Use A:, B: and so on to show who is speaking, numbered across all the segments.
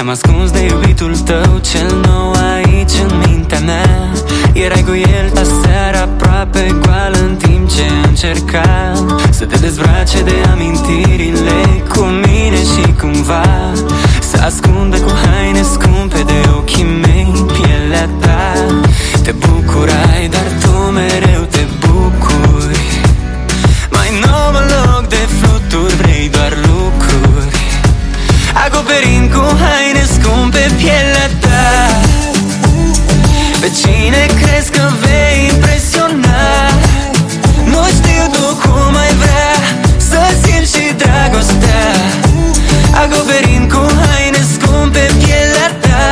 A: ascuns de iubitul tău cel nou aici în mintea mea. Erai cu el aseară aproape goală, în timp ce încercam să te dezbrace de amintirile cu mine și cumva să ascundă cu haine scumpe de ochii mei pielea ta. Te bucurai, dar tu mereu te bucuri. Mai nou în loc de fluturi vrei doar lucruri, acoperind cu haine scumpe pielea ta. Pe cine crezi că vei impresiona? Nu știu tu cum ai vrea să simți și dragostea, acoperind cu haine scumpe pielea ta.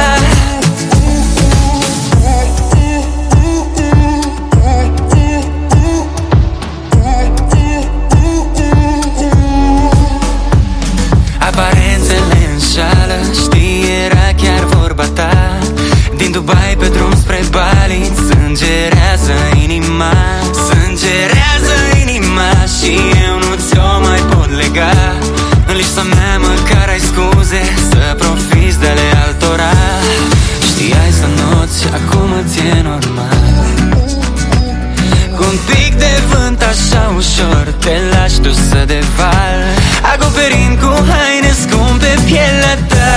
A: Aparențele înșală, știi, era chiar vorba ta. Din Dubai pe drum spre Bali, sângerează inima, sângerează inima. Și eu nu ți-o mai pot lega. În lista mea măcar ai scuze să profiți de ale altora. Știai să noți, acum ți e normal. Cu un pic de vânt așa ușor te lași dus de val, acoperind cu haine scumpe pielea ta.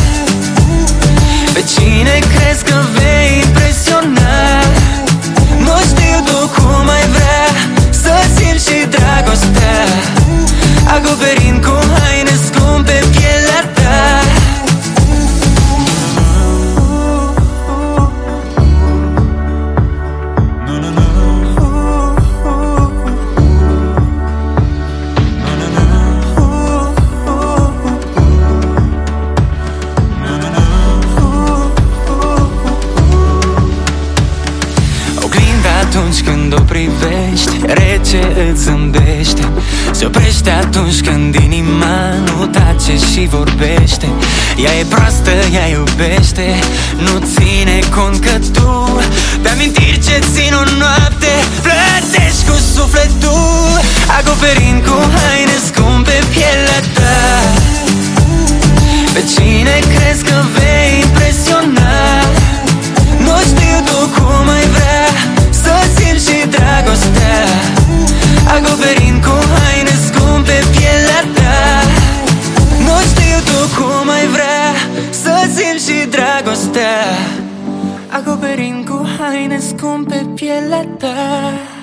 A: Pe cine crezi că vei impresiona? Nu știu tu cum ai vrea să simți și dragostea, acoperind cu haine scumpe pielea ta. Atunci când o privești, rece îți zâmbește. Se oprește atunci când inima nu tace și vorbește. Ea e proastă, ea iubește, nu ține cont că tu pe amintiri ce țin o noapte plătești cu sufletul, acoperind cu haine scumpe pielea ta. Pe cine crezi că vei impresiona? Nu știu tu cum ai vrea să simți și dragostea, acoperind cu haine scumpe pielea ta. Nu știu tu cum ai vrea să simți și dragostea, acoperind cu haine scumpe pielea ta.